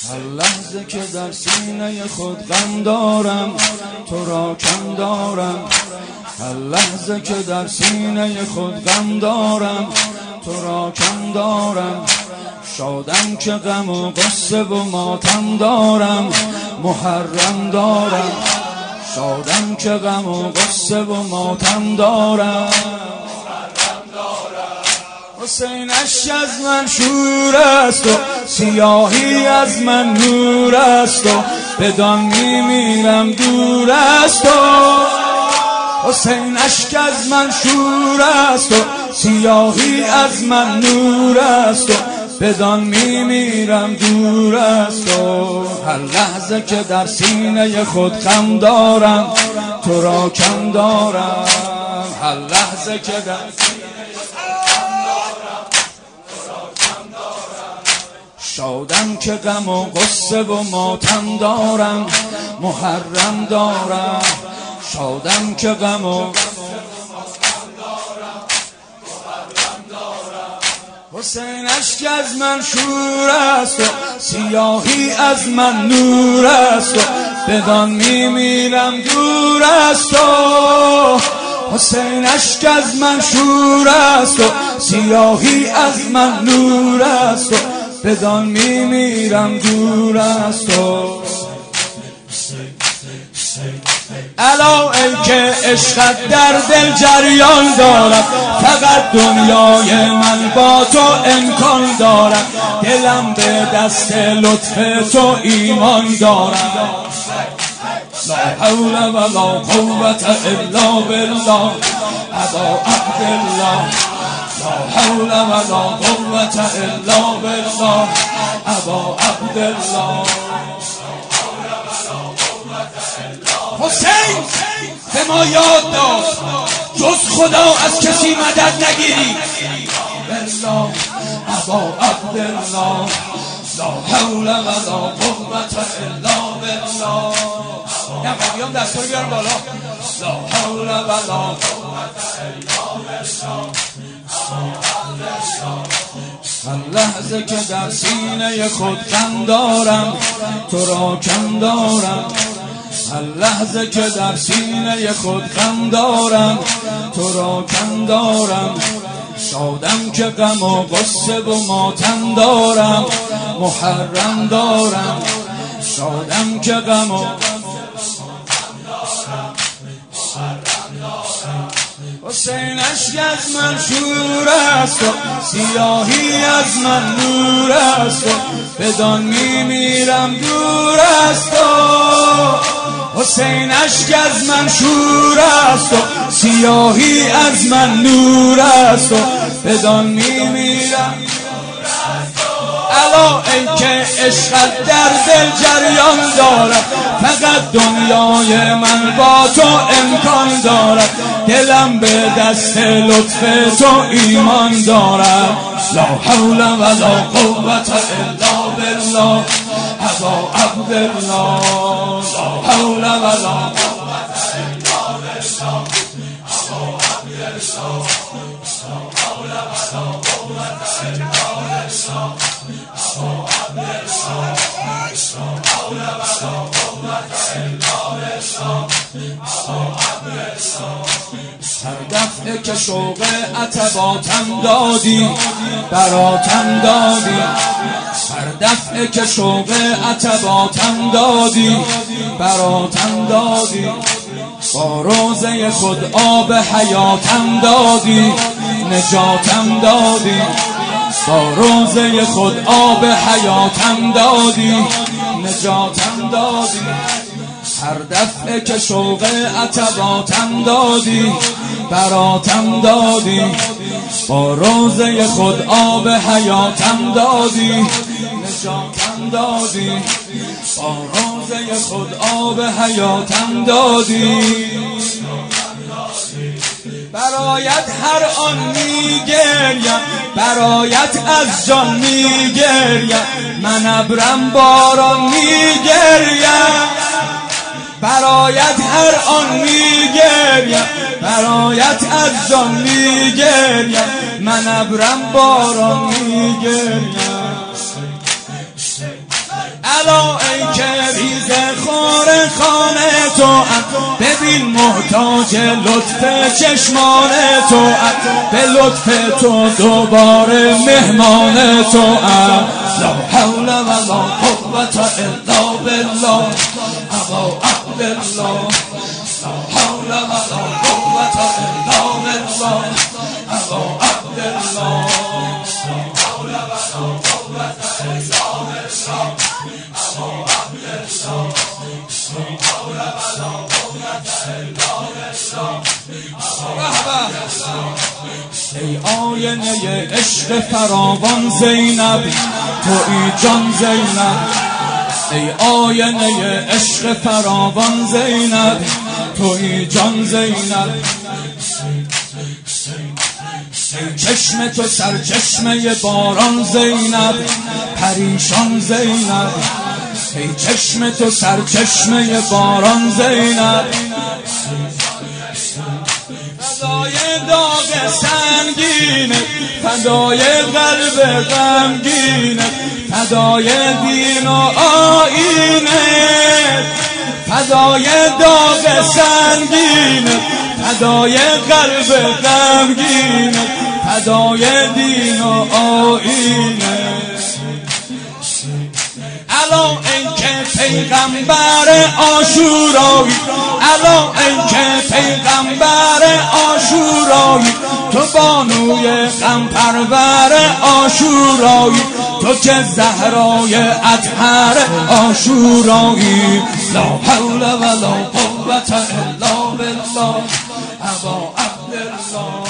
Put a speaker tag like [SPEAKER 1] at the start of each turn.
[SPEAKER 1] هر لحظه که در سینه خود غم دارم تو را کم دارم. هر لحظه که در سینه خود غم دارم تو را کم دارم. شادم که غم و غصه و ماتم دارم محرم دارم. شادم که غم و غصه و ماتم دارم. حسین اشک از من شور است و سیاهی از من نور است و بدان میمیرم دور است و حسین اشک از من شور است و سیاهی از من نور است و بدان میمیرم دور است و هر لحظه که در سینه خود غم دارم تو را کم دارم. هر لحظه که در شادم که غم و غصه و ماتم دارم محرم دارم. شادم که غم و حسین اشک از من شور است و سیاهی از من نور است و بدان میمیرم دور است و حسین اشک از من شور است و سیاهی از من نور است و بدان میمیرم دور است و الا ای که عشقت در دل جریان دارد فقط دنیای من با تو امکان دارد. دلم به دست لطف تو ایمان دارد. لا حول ولا قوة الا بالله ابا عبدالله. لا حول ولا قوة الا بالله ابا عبدالله. حسین به ما یاد داد جز خدا از کسی مدد نگیری. بالله ابا عبدالله. لا حول ولا قوة الا بالله. بیام دستور بیارم بالا. لا حول ولا قوة الا بالله. هر لحظه که در سینه خود غم دارم تو را کم دارم. هر لحظه که در سینه خود غم دارم تو را کم دارم. شادم که غم و غصه و ماتم دارم محرم دارم. شادم که غم و حسین اشک از من شور است و سیاهی از من نور است و بدان میمیرم دور است و حسین اشک از من شور است و سیاهی از من نور است و بدان میمیرم. الا ای که عشقت در دل جریان دارد فقط دنیای من با تو امکان دارد. دلم به دست لطف تو ایمان دارد. لا حول ولا قوة الا بالله ابا عبدالله. لا حول ولا قوة الا بالله ابا عبدالله. لا حول ولا قوة الا بالله ابا عبدالله. لا حول ولا قوة الا بالله ابا عبدالله. هر دفعه که شوق عتباتم دادی براتم دادی. هر دفعه که شوق عتباتم دادی براتم دادی. با روزه خود آب حیاتم دادی نجاتم دادی. با روزه خود آب حیاتم دادی نجاتم دادی. هر دفعه که شوق عتباتم دادی براتم دادی. با روزه خود آب حیاتم دادی نجاتم دادی. با روزه خود آب حیاتم دادی. برایت هر آن میگریم برایت از جان میگریم. من ابرم باران میگریم. برایت هر آن میگریم برایت از جان میگریم. من ابرم باران میگریم. الا ای که ریز خور خانه تو ببین محتاج لطف چشمان تو به لطف تو دوباره مهمان تو لا حول ولا قوة الا بالله ابا عبدالله لا حول ولا قوة الا بالله ابا عبدالله لا حول ولا قوة الا بالله ابا عبدالله لا حول ولا قوة الا بالله ابا عبدالله ای آینه عشق فراوان زینب تویی جان زینب ای آینه عشق فراوان زینب تویی جان زینب ای چشم تو سرچشمه باران زینب پریشان زینب ای چشم تو سرچشمه باران زینب فدای داغ سنگینه فدای قلب غمگینه فدای دین و آیینه فدای داغ سنگینه فدای قلب غمگینه فدای دین و آیینه الا ای که پیغمبر عاشورایی الا ای که پیغمبر عاشورایی تو بانوی غم پرور عاشورایی تو که زهرای اطهر عاشورایی لا حول ولا قوة الا بالله ابا عبدالله